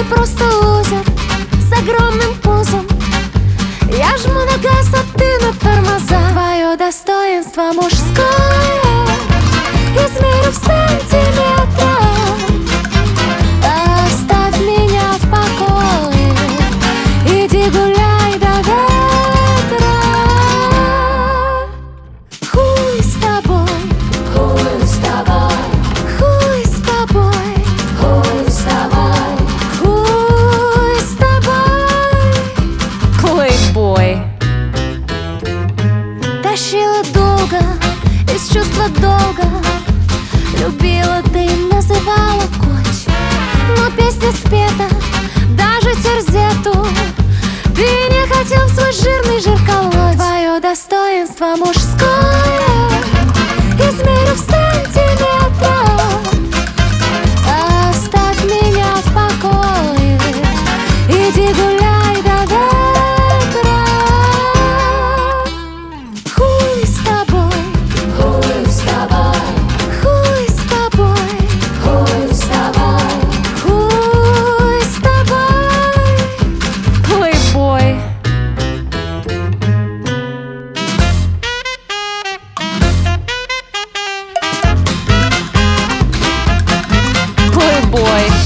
просто лузер с огромным пузом. Я жму на газ, а ты на тормоза. Твое достоинство мужское измерю в сантиметрах. Оставь меня в покое, иди гуляй до ветра. Хуй с тобой, Хуй с тобой, хуй с тобой, хуй с тобой. хуй с тобой. Плейбой. Тащила долго, из чувства долга. Любила, ты называла коть. Но песня спета, даже терзету ты не хотел в свой жирный жир колоть. Твое достоинство мужское измерю в сантиметрах. Оставь меня в покое, иди гуляй до ветра. Хуй с тобой, Хуй с тобой, хуй с тобой, хуй с тобой. хуй с тобой. Плейбой. Плейбой.